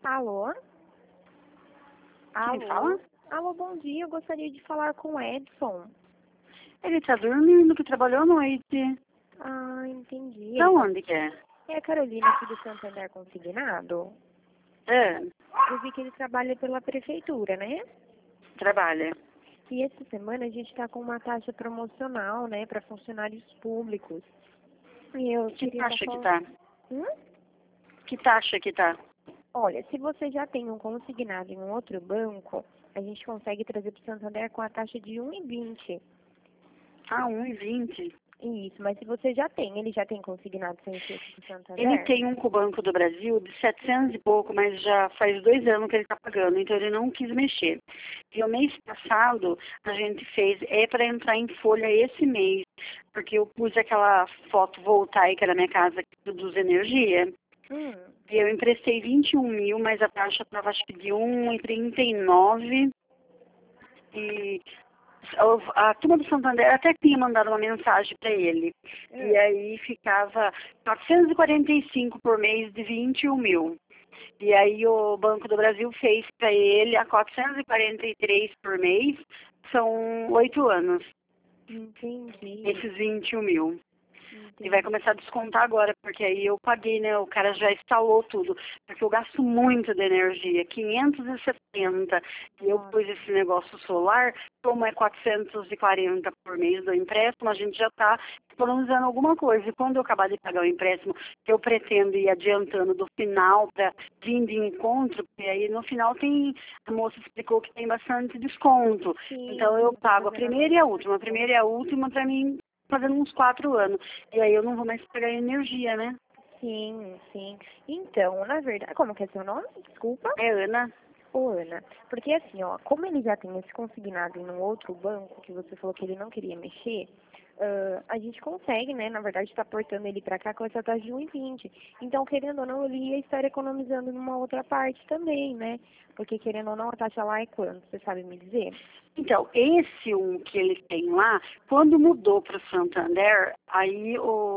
Alô? Quem fala? Alô, bom dia. Eu gostaria de falar com o Edson. Ele tá dormindo, que trabalhou à noite. Ah, entendi. Da onde que é? É a Carolina aqui do Santander Consignado. É, Eu vi que ele trabalha pela prefeitura, né? trabalha. E essa semana a gente está com uma taxa promocional, né, para funcionários públicos. E eu Que queria taxa que falando. tá? Que taxa que tá? Olha, se você já tem um consignado em um outro banco, a gente consegue trazer para o Santander com a taxa de 1,20. Ah, 1,20. Isso, mas se você já tem, ele já tem consignado sem ser aqui do Ele Santander? tem um com o Banco do Brasil de 700 e pouco, mas já faz 2 anos que ele tá pagando, então ele não quis mexer. E o mês passado a gente fez, para entrar em folha esse mês, porque eu pus aquela foto voltaica na minha casa que produz energia. E eu emprestei 21 mil, mas a taxa estava acho que de 1,39. E a turma do Santander até tinha mandado uma mensagem para ele. E aí ficava 445 por mês de 21 mil. E aí o Banco do Brasil fez para ele a 443 por mês, são 8 anos, Entendi. esses 21 mil. E Entendi. vai começar a descontar agora, porque aí eu paguei, né? O cara já instalou tudo. Porque eu gasto muito de energia, 570. E eu pus esse negócio solar, como é 440 por mês do empréstimo, a gente já está economizando alguma coisa. E quando eu acabar de pagar o empréstimo, que eu pretendo ir adiantando do final para vir de encontro, porque aí no final tem, a moça explicou que tem bastante desconto. Sim, Então eu pago a fazendo primeira e a última para mim fazendo uns 4 anos. E aí eu não vou mais pagar energia, né? Sim, sim. Então, na verdade, como que é seu nome? Desculpa. É Ana. Ô, Ana, porque assim, ó, como ele já tem esse consignado em um outro banco, que você falou que ele não queria mexer, a gente consegue, né, na verdade, estar portando ele para cá com essa taxa de 1,20. Então, querendo ou não, ele ia estar economizando numa outra parte também, né? Porque, querendo ou não, a taxa lá é quanto? Você sabe me dizer? Então, esse que ele tem lá, quando mudou para o Santander, aí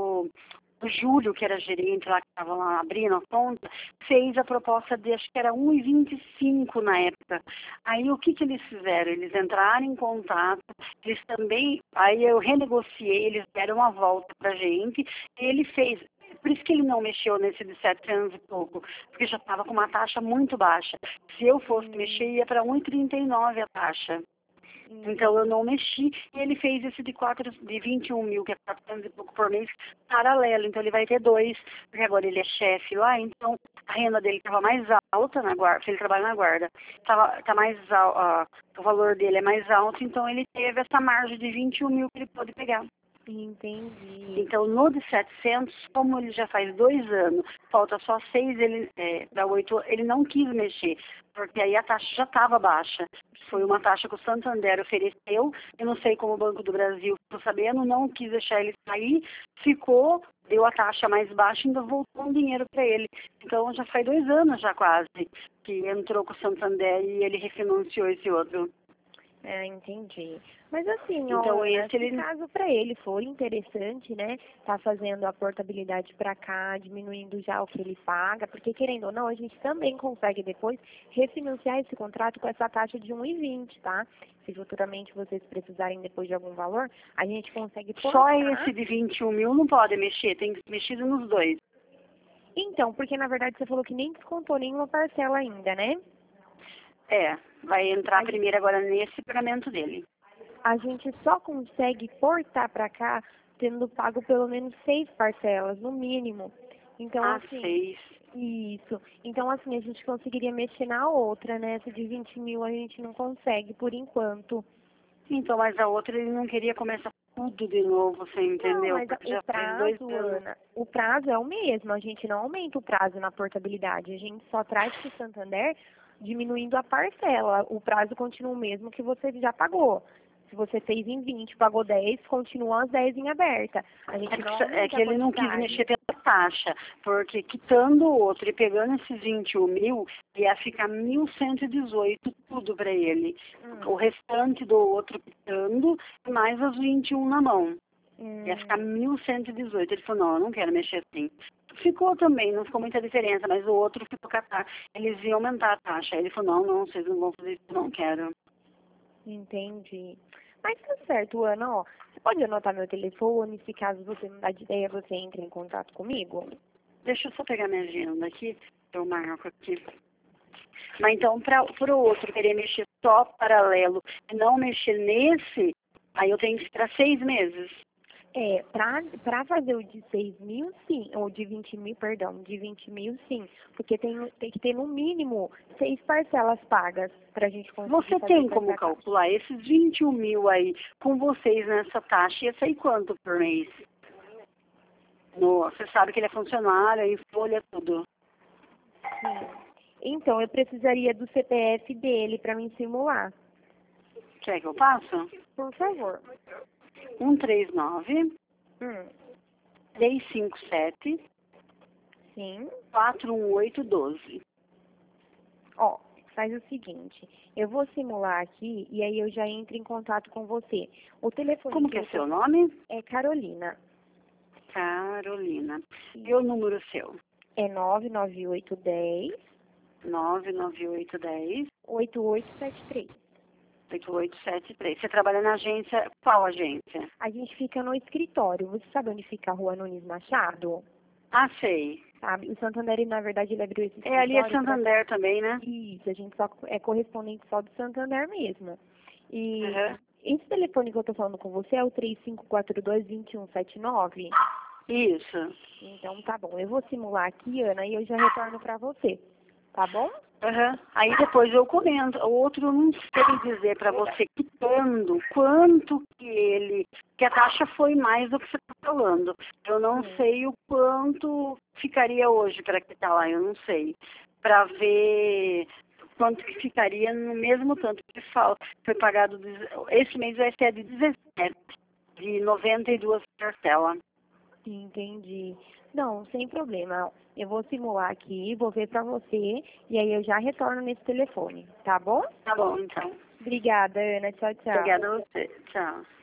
o Júlio, que era gerente lá, que estava lá abrindo a conta, fez a proposta de, acho que era 1,25 na época. Aí o que eles fizeram? Eles entraram em contato, eles também, aí eu renegociei, eles deram uma volta pra gente, e ele fez. Por isso que ele não mexeu nesse de 700 e pouco, porque já estava com uma taxa muito baixa. Se eu fosse mexer, ia para 1,39 a taxa. Então eu não mexi e ele fez esse de 21 mil, que é 400 e pouco por mês, paralelo. Então ele vai ter 2, porque agora ele é chefe lá, então a renda dele estava mais alta na guarda, porque ele trabalha na guarda, tá mais o valor dele é mais alto, então ele teve essa margem de 21 mil que ele pode pegar. Entendi. Então, no de 700, como ele já faz 2 anos, falta só 6, ele dá 8, ele não quis mexer, porque aí a taxa já estava baixa. Foi uma taxa que o Santander ofereceu, eu não sei como o Banco do Brasil ficou sabendo, não quis deixar ele sair, ficou, deu a taxa mais baixa e ainda voltou um dinheiro para ele. Então, já faz 2 anos já quase, que entrou com o Santander e ele refinanciou esse outro. Entendi. Mas assim, ó, Então, Ana, esse se ele... caso para ele for interessante, né, tá fazendo a portabilidade para cá, diminuindo já o que ele paga, porque querendo ou não, a gente também consegue depois refinanciar esse contrato com essa taxa de 1,20, tá? Se futuramente vocês precisarem depois de algum valor, a gente consegue Só portar. esse de 21 mil não pode mexer, tem que mexer nos 2. Então, porque na verdade você falou que nem descontou nenhuma parcela ainda, né? Vai entrar primeiro agora nesse pagamento dele. A gente só consegue portar para cá tendo pago pelo menos 6 parcelas, no mínimo. Então, assim, 6. isso. Então, assim, a gente conseguiria mexer na outra, né? Essa de 20 mil a gente não consegue, por enquanto. Então, mas a outra ele não queria começar tudo de novo, você Não, entendeu? mas Porque o já faz 2 prazo, anos. Ana, o prazo é o mesmo. A gente não aumenta o prazo na portabilidade. A gente só traz para o Santander diminuindo a parcela. O prazo continua o mesmo que você já pagou. Se você fez em 20, pagou 10, continua as 10 em aberta. A gente não É aumenta que a ele não quis quantidade. mexer pela taxa, porque quitando o outro e pegando esses 21 mil, ia ficar 1.118 tudo para ele. O restante do outro quitando, mais os 21 na mão. Ia ficar 1.118. Ele falou, não, eu não quero mexer assim. Ficou também, não ficou muita diferença, mas o outro ficou com a taxa. Eles iam aumentar a taxa. Aí ele falou, não, vocês não vão fazer isso, não quero. Entendi. Mas tá certo, Ana, ó. Você pode anotar meu telefone, se caso você não dá de ideia, você entra em contato comigo? Deixa eu só pegar minha agenda aqui, eu marco aqui. Mas então, para o outro querer mexer só paralelo e não mexer nesse, aí eu tenho que esperar 6 meses. É, pra fazer o de 6 mil, sim, ou de 20 mil, perdão, de 20 mil, sim, porque tem que ter no mínimo 6 parcelas pagas pra gente conseguir Você fazer tem com como essa taxa. calcular esses 21 mil aí com vocês nessa taxa? Ia sair quanto por mês? Você sabe que ele é funcionário, em folha, tudo. Sim. Então, eu precisaria do CPF dele pra me simular. Quer que eu passo? Por favor. 139 Hum, 357 sim. 41812. Ó, faz o seguinte, eu vou simular aqui e aí eu já entro em contato com você. O telefone Como que que é eu tô seu nome? é Carolina. Carolina. E o número seu? É 99810 99810 8873. 8873. Você trabalha na agência, qual agência? A gente fica no escritório. Você sabe onde fica a Rua Nunes Machado? Ah, sei. Sabe? O Santander, ele, na verdade, ele abriu esse É, ali é escritório pra... Santander também, né? Isso, a gente só é correspondente só do Santander mesmo. E Uhum. esse telefone que eu tô falando com você é o 3542-2179? Isso. Então tá bom. Eu vou simular aqui, Ana, e eu já retorno pra você. Tá bom? Uhum. Aí depois eu comento. O outro eu não sei dizer para você quitando quanto que a taxa foi mais do que você está falando. Eu não Sim. sei o quanto ficaria hoje para quitar lá, eu não sei. Para ver quanto que ficaria no mesmo tanto que foi pagado. Esse mês vai ser de 17, de 92 parcelas. Entendi. Não, sem problema. Eu vou simular aqui, vou ver pra você e aí eu já retorno nesse telefone, tá bom? Tá bom, então. Obrigada, Ana. Tchau, tchau. Obrigada a você. Tchau.